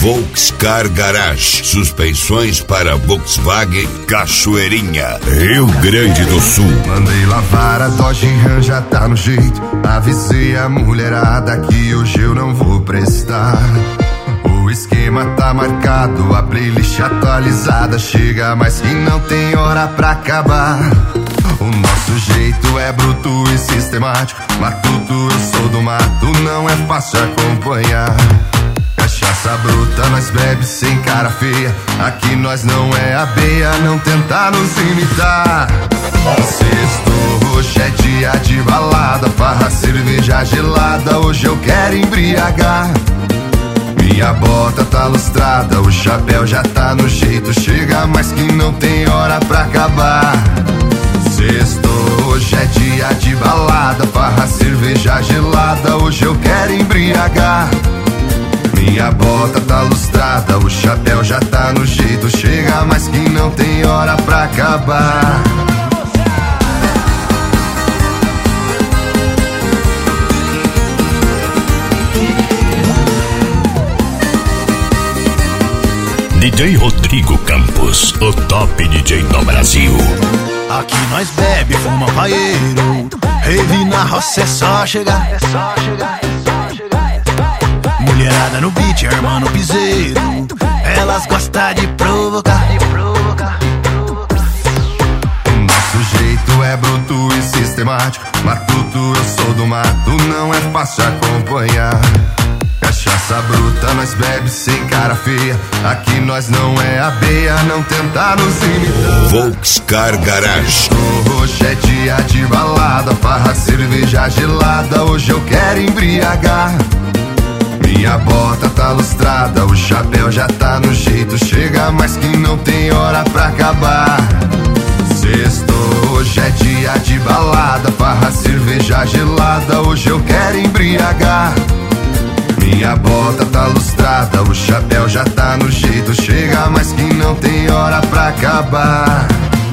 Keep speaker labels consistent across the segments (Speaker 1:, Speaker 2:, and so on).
Speaker 1: Volkscar Garage, suspensões para Volkswagen Cachoeirinha, Rio Grande do Sul.
Speaker 2: Mandei lavar a Dodge Ram, já tá no jeito. Avisei a mulherada que hoje eu não vou prestar. O esquema tá marcado, a playlist atualizada. Chega, mas que não tem hora pra acabar. O nosso jeito é bruto e sistemático. Matuto, eu sou do mato, não é fácil acompanhar. Cachaça bruta, nós bebe sem cara feia. Aqui nós não é abeia, não tenta nos imitar. Sexto, hoje é dia de balada, farra, cerveja gelada. Hoje eu quero embriagar. Minha bota tá lustrada, o chapéu já tá no jeito. Chega, mas que não tem hora pra acabar. Sexto, hoje é dia de balada, farra, cerveja gelada. Hoje eu quero embriagar. Minha bota tá lustrada, o chapéu já tá no jeito. Chega, mas que não tem hora pra acabar.
Speaker 1: DJ Rodrigo Campos, o top DJ do Brasil.
Speaker 3: Aqui nós bebe, fuma paeiro. Rave na roça é só chegar. Mulherada no beat, irmã no piseiro. Elas gostam de provocar.
Speaker 2: O nosso jeito é bruto e sistemático. Matuto, eu sou do mato, não é fácil acompanhar. Cachaça bruta, nós bebe sem cara feia. Aqui nós não é abeia, não tenta nos imitar.
Speaker 1: Volkscar Garage.
Speaker 2: Hoje é dia de balada, farra, cerveja gelada. Hoje eu quero embriagar. Minha bota tá lustrada, o chapéu já tá no jeito. Chega, mas que não tem hora pra acabar. Sexto, hoje é dia de balada, farra, cerveja gelada. Hoje eu quero embriagar. Minha bota tá lustrada, o chapéu já tá no jeito. Chega, mas que não tem hora pra acabar.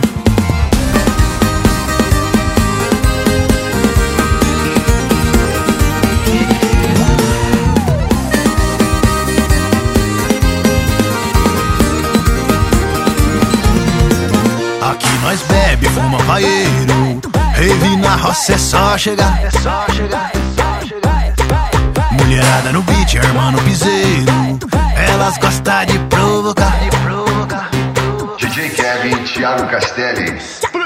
Speaker 3: Aqui nós bebe, fuma paeiro. Rave na roça é só chegar. Mulherada no beat, irmã no piseiro. Elas gostam de provocar.
Speaker 2: DJ Kevin, Thiago Castelli.